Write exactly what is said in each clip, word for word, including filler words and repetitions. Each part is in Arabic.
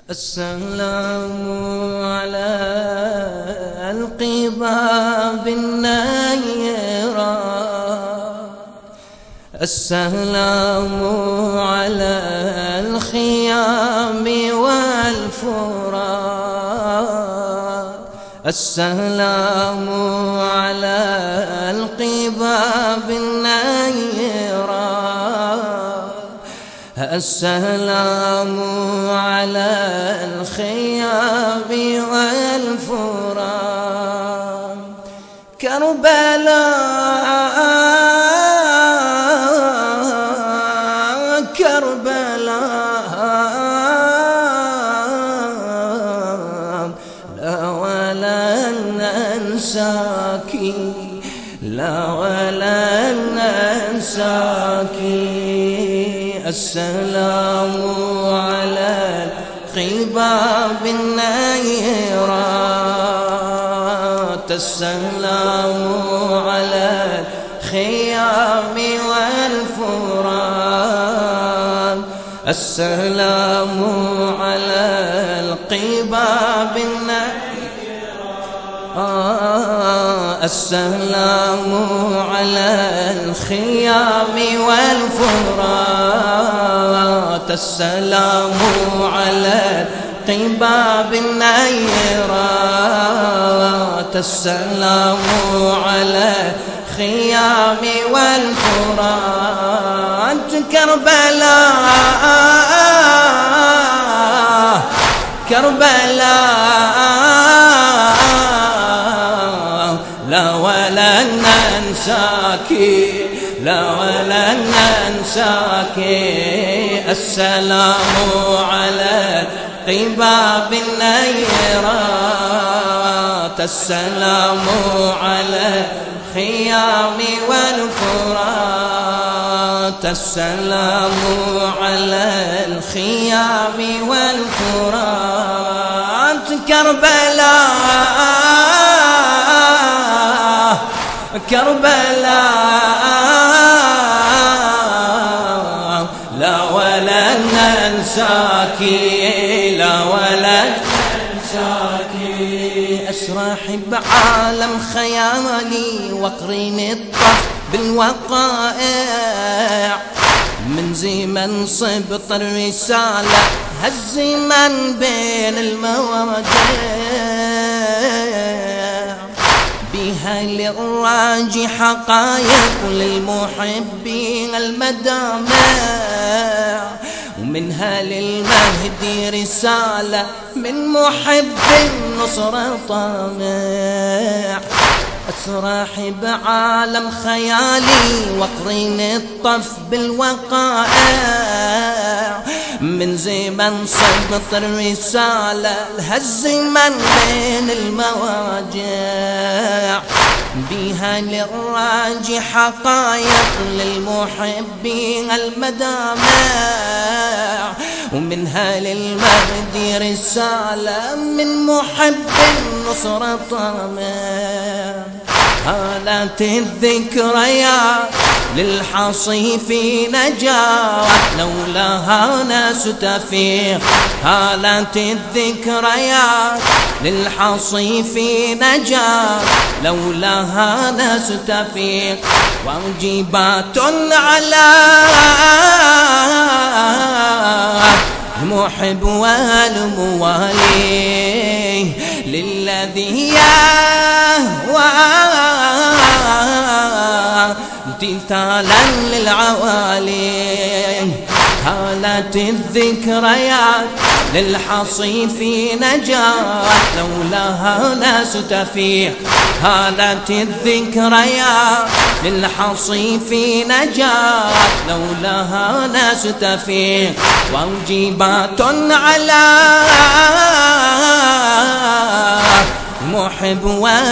السلام على القباب النيرة، السلام على الخيام والفرات، السلام على القباب النيرة، السلام على الخيام والفرات. كربلاء كربلاء لا ولن ننساكِ، لا ولن ننساكِ. السلام على القباب النيرات، السلام على الخيام والفرات، السلام على القباب النيرات، السلام على الخيام والفرات، السلام على القباب النيرات، السلام على الخيام والفرات. كربلاء كربلاء لا ولن ننساكِ، لا ولن ننساكِ. السلام على القباب النيرات، السلام على الخيام والفرات، السلام على الخيام والفرات. كربلاء كربلاء لا ولن ننساكِ، لا ولن ننساكِ. أسرح بعالم خيالي واقرن الطف بالوقائع، من زمن صبط الرسالة هالزمن بين المواجع، بها للراجي حقائق للمحبين المدامع، ومنها للمهدي رسالة من محب النصر طامع. أسرح بعالم خيالي واقرن الطف بالوقائع، من زمن صبط الرسالة لهالزمن بين المواجع، بها للراجي حقائق للمحبين المدامع، ومنها للمهدي رسالة من محب النصر طامع. هالت الذكريات للحصيف نجاة، لولاها ناس تفيق. هالت الذكريات للحصيف نجاة، لولاها ناس تفيق. واجبات على المحب والموالي، للذي يهوى امتثالا للعوالي. هالت الذكريات للحصيف نجاة، لولاها ناس تفيق. هالت الذكريات للحصيف نجاة، لولاها ناس تفيق. واجبات على المحب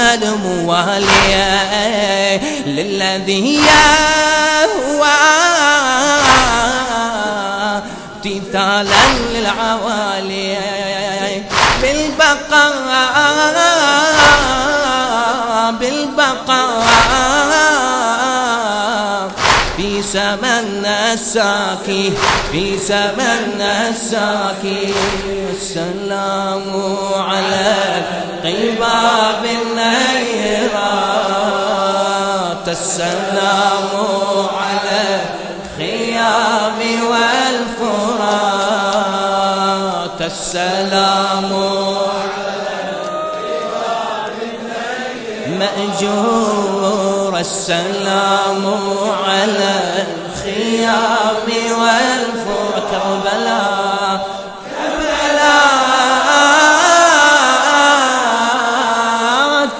والموالي، للذي يهوى امتثالا للعوالي. بالبقاء بالبقاء في سمن نساكي في زمن نساكي. السلام على القباب النيرات، السلام على الخيام والفرات، السلام مأجور، السلام على الخيام والفرات. كربلاء كربلاء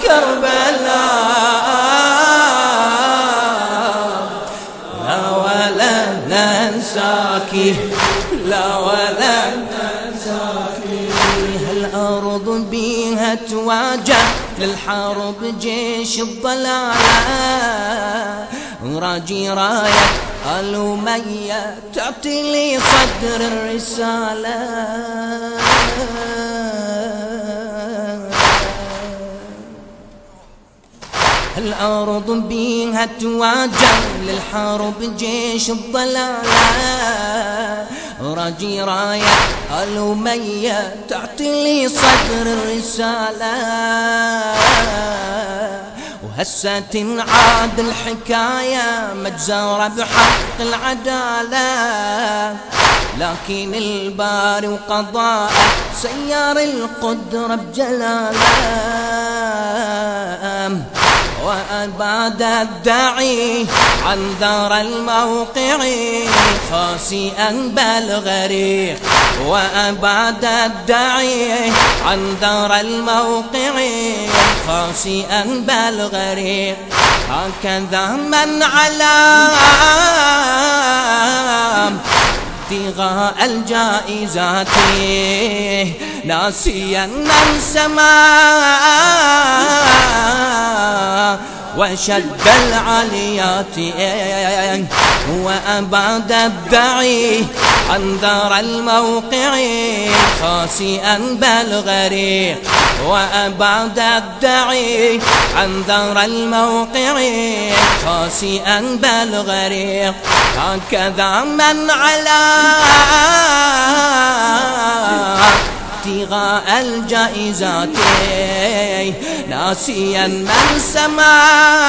كربلاء، لا ولا ننساكي، لا ولا ننساكي. هالأرض بيها تواجه للحرب جيش الضلالة، راجي راية آل أمية تعطي لي صدر الرسالة. الأرض بيها تواجه للحرب جيش الضلالة، راجي راية آل أمية تعطي لي صدر الرسالة. وهسه تنعاد الحكاية مجزرة بحق العدالة، لكن الباري وقضاءه سير القدرة بجلاله. وأباد الداعي عن ذر الموقع خاسئا بالغريق، وأباد الداعي عن ذر الموقع خاسئا بالغريق. هكذا من على ابتغاء الجائزات ناسيا من سما وشد العاليات. وأباد الداعي عن ذر الموقع خاسئا بالغريق، وأباد الداعي عن ذر الموقع خاسئا بالغريق. هكذا من على ابتغاء الجائزات ناسيا من سما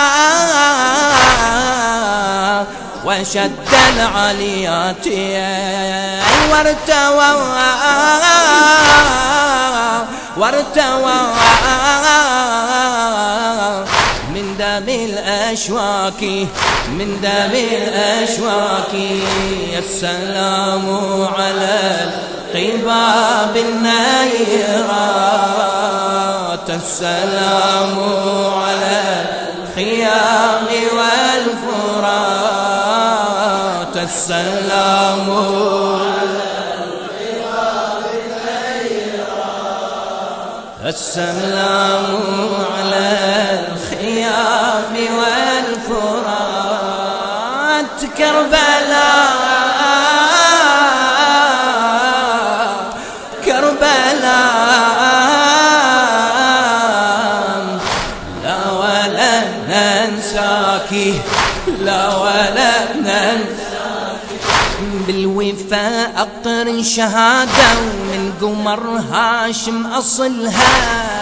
وشد العاليات. وارتوى وارتوى من دم الأشواك، من دم الأشواك. السلام على القباب النيرات، السلام على الخيام والفرات، السلام على القباب النيرات، السلام على الخيام والفرات. كربلاء كربلاء، لا ولا ننساكي، لا ولا ننساكي. بالوفاء أقرن شهادة ومن قمر هاشم أصلها،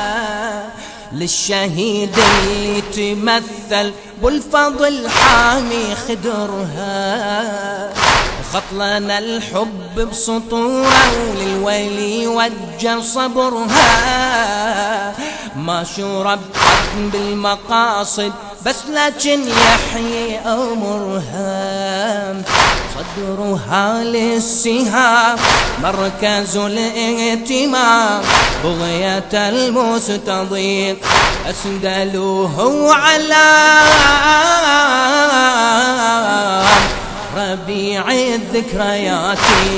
للشهيد اللي تمثل بالفضل حامي خدرها. خط لنا الحب بسطوره وللويل وجه صبرها. ما شرب حد بالمقاصد بس لكن يحيي أمرها. صدرها للسهام مركز الاهتمام، بغية المستضيف أسدلوه على ربيع الذكريات.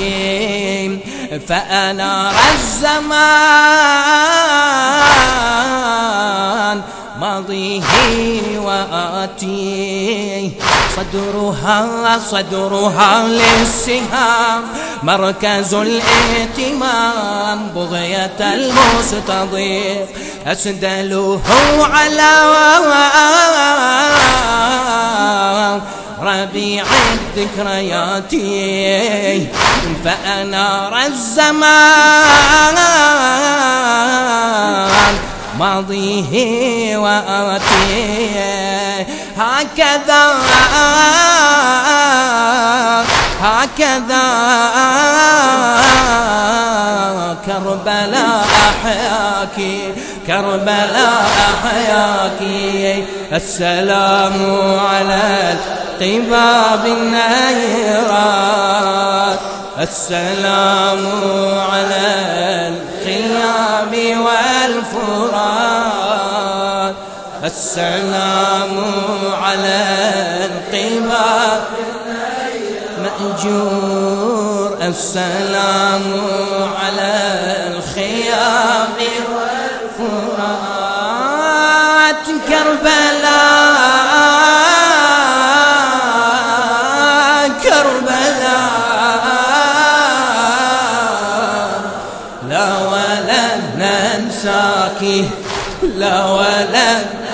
فأنار الزمان ماضيه وآتيه. صدرها صدرها للسهام مركز الاهتمام، بغية المستضيف أسدلوه على ربيع الذكريات فأنار الزمان ماضيه وآتيه هكذا هكذا كربلاء أحياكِ كربلاء أحياكِ السلام على القباب النيرات السلام على الخيام والفرات السلام على القباب مأجور السلام على الخيام والفرات كربلاء كربلاء لا ولا ننساك لا ولا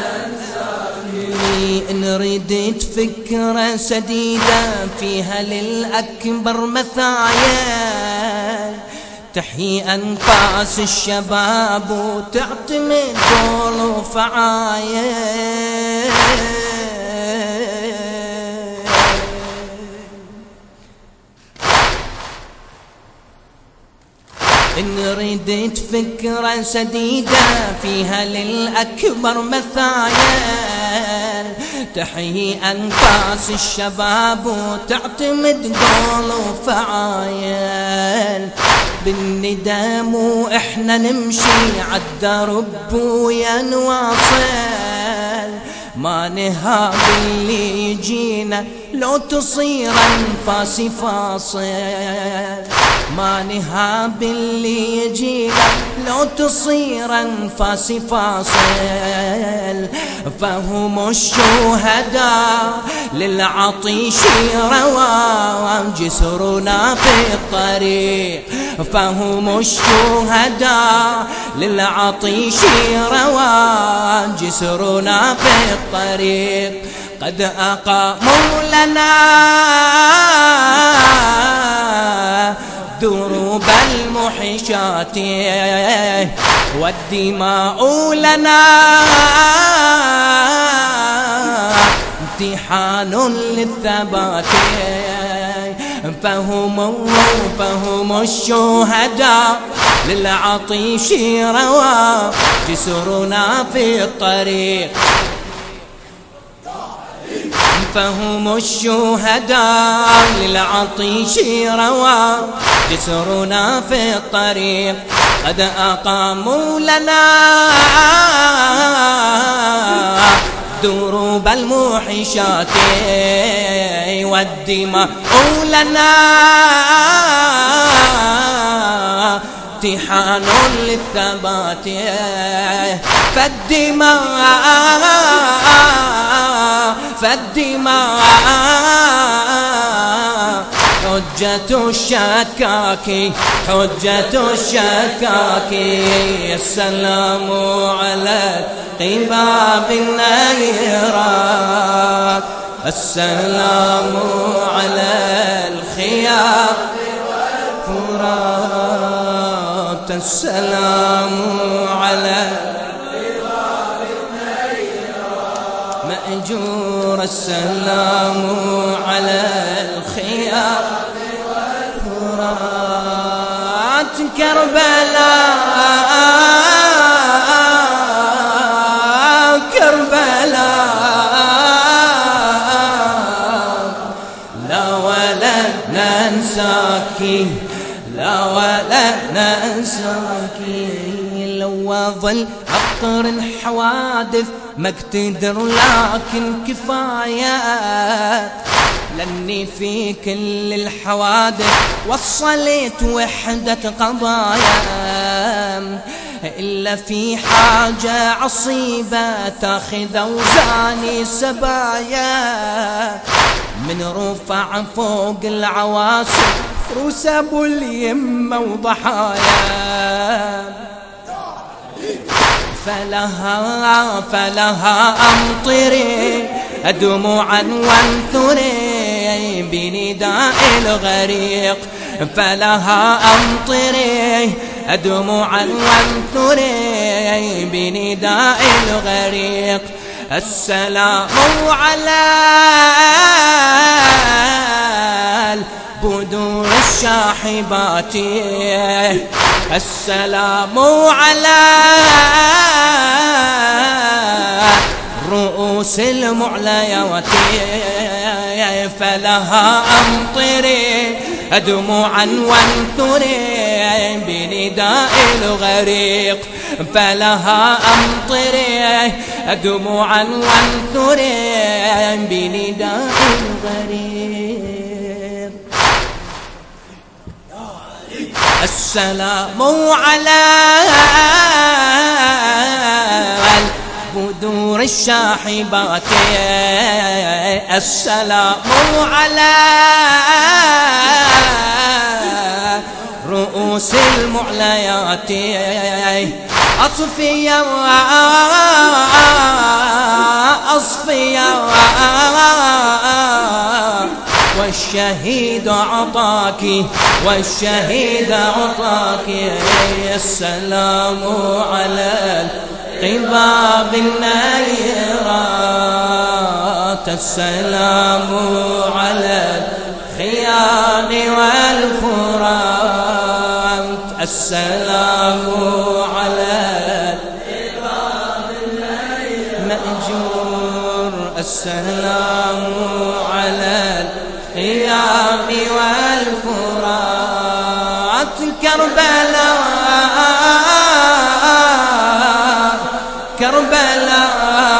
إن ردت فكرة سديدة فيها للأكبر مثايا تحيي أنفاس الشباب وتعتمد طول وفعايا إن ردت فكرة سديدة فيها للأكبر مثايا تحيي أنفاس الشباب وتعتمد قول وفعايل بالندم وإحنا نمشي عالدرب ويا نواصل ما نهاب اللي يجينا لو تصير أنفاسي فاصل ما نهاب اللي يجينا لو تصير أنفاسي فاصل فهم الشهداء للعطيش روى جسرنا في الطريق فهم الشهداء للعطيش روى جسرنا في الطريق قد أقاموا لنا دروب المحشات والدماء لنا امتحان للثبات فهم فهم الشهداء للعطيش روى جسرنا في الطريق فهم الشهداء للعطيش روى جسرنا في الطريق قد أقاموا لنا دروب الموحشات والدماء لنا امتحان للثبات فالدماء فالدماء حجة الشكاك حجة الشكاك السلام على قباب النيرات السلام على الخيام والفرات السلام على مأجور السلام على الخيام والفرات كربلاء كربلاء لا ولا ننساك لا ولا ننساك لو ظل أقطر الحوادث ما اقتدر لكن كفايات لأني في كل الحوادث وصلت وحدة قضايا إلا في حاجة عصيبة تاخذ أوزاني سبايا من رفع فوق العواصف روس أبو اليمة وضحايا فلها فلها أمطري دموعا وانثري بنداء الغريق فلها أمطري دموعا وانثري بنداء الغريق السلام على البدور الشاحبات السلام على رؤوس المعليات فلها أمطري دموعا وانثري بنداء الغريق فلها أمطري دموعا وانثري بنداء الغريق السلام على البدور الشاحبات السلام على رؤوس المعليات أصفيا أصفيا والشهيد عطاك والشهيد عطاك السلام على القباب النيرات السلام على الخيام والفرات السلام على القباب المأجور السلام على الخيام والفرات كربلاء كربلاء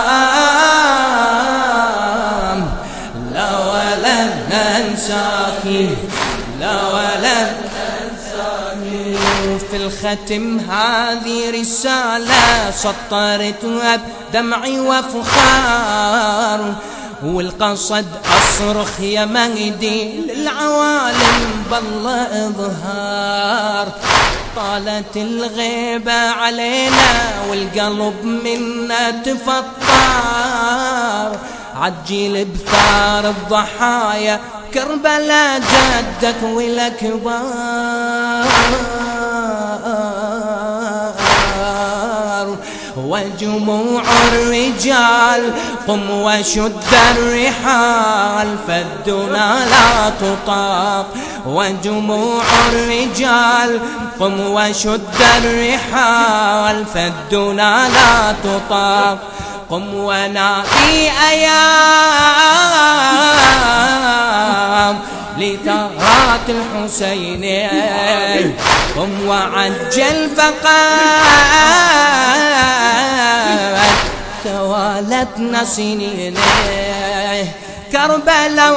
لا ولن ننساك لا ولن ننساك في الختم هذه رسالة سطرتها بدمعي وفخار والقصد أصرخ يا مهدي للعوالم بالله إظهار طالت الغيبة علينا والقلب منا تفطر عجل بثار الضحايا كربلاء جدك والأكبار وجموع الرجال قم وشد الرحال فالدنا لا تطاق وجموع الرجال قم وشد الرحال فالدنا لا تطاق قم ونادي أيام لثارات الحسين قم وعجل فقد توالتنا سنين كربلاء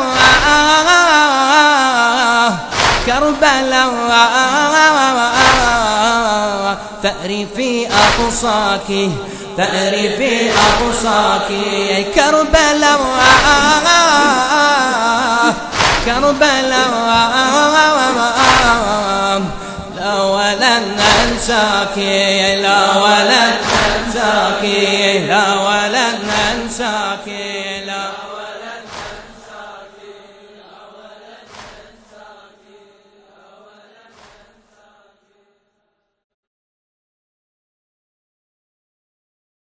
كربلاء ثأري في أقصاك ثأري في أقصاك كربلاء كربلاء لا ولن ننساك لا ولن ننساك لا ولن ننساك لا